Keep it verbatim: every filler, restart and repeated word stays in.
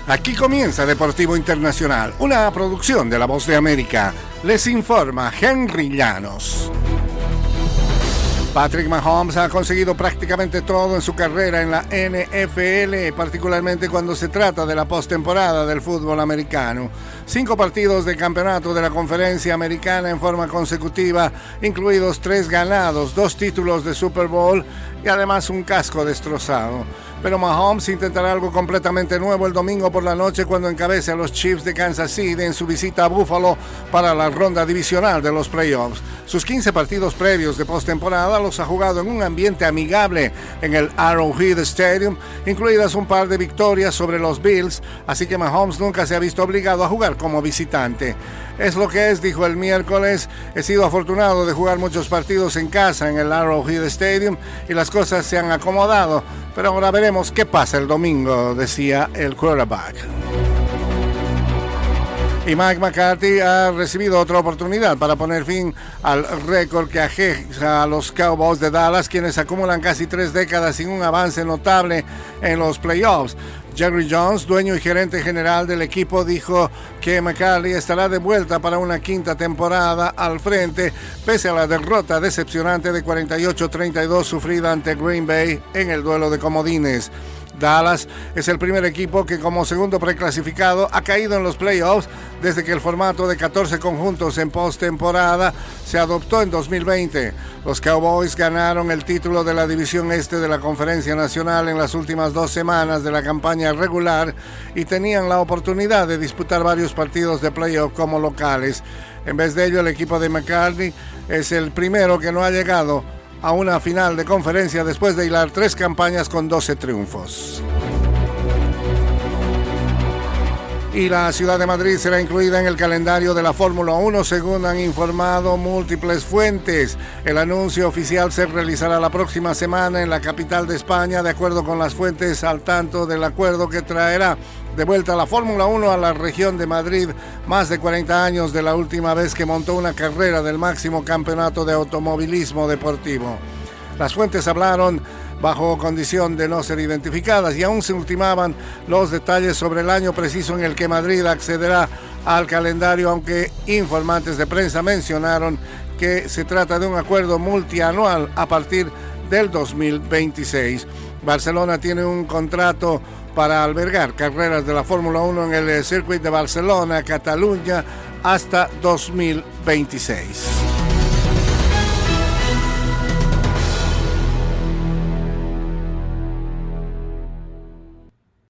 Aquí comienza Deportivo Internacional, una producción de La Voz de América. Les informa Henry Llanos. Patrick Mahomes ha conseguido prácticamente todo en su carrera en la N F L, particularmente cuando se trata de la postemporada del fútbol americano. Cinco partidos de campeonato de la Conferencia Americana en forma consecutiva, incluidos tres ganados, dos títulos de Super Bowl y además un casco destrozado. Pero Mahomes intentará algo completamente nuevo el domingo por la noche cuando encabece a los Chiefs de Kansas City en su visita a Buffalo para la ronda divisional de los playoffs. Sus quince partidos previos de postemporada los ha jugado en un ambiente amigable en el Arrowhead Stadium, incluidas un par de victorias sobre los Bills, así que Mahomes nunca se ha visto obligado a jugar como visitante. Es lo que es, dijo el miércoles. He sido afortunado de jugar muchos partidos en casa en el Arrowhead Stadium y las cosas se han acomodado, pero ahora veremos qué pasa el domingo, decía el quarterback. Y Mike McCarthy ha recibido otra oportunidad para poner fin al récord que aqueja a los Cowboys de Dallas, quienes acumulan casi tres décadas sin un avance notable en los playoffs. Jerry Jones, dueño y gerente general del equipo, dijo que McCarthy estará de vuelta para una quinta temporada al frente, pese a la derrota decepcionante de cuarenta y ocho a treinta y dos sufrida ante Green Bay en el duelo de comodines. Dallas es el primer equipo que como segundo preclasificado ha caído en los playoffs desde que el formato de catorce conjuntos en postemporada se adoptó en dos mil veinte. Los Cowboys ganaron el título de la División Este de la Conferencia Nacional en las últimas dos semanas de la campaña regular y tenían la oportunidad de disputar varios partidos de playoff como locales. En vez de ello, el equipo de McCarthy es el primero que no ha llegado a una final de conferencia después de hilar tres campañas con doce triunfos. Y la ciudad de Madrid será incluida en el calendario de la Fórmula uno, según han informado múltiples fuentes. El anuncio oficial se realizará la próxima semana en la capital de España, de acuerdo con las fuentes al tanto del acuerdo que traerá de vuelta la Fórmula uno a la región de Madrid, más de cuarenta años de la última vez que montó una carrera del máximo campeonato de automovilismo deportivo. Las fuentes hablaron bajo condición de no ser identificadas y aún se ultimaban los detalles sobre el año preciso en el que Madrid accederá al calendario, aunque informantes de prensa mencionaron que se trata de un acuerdo multianual a partir del dos mil veintiséis. Barcelona tiene un contrato para albergar carreras de la Fórmula uno en el Circuit de Barcelona, Cataluña, hasta dos mil veintiséis.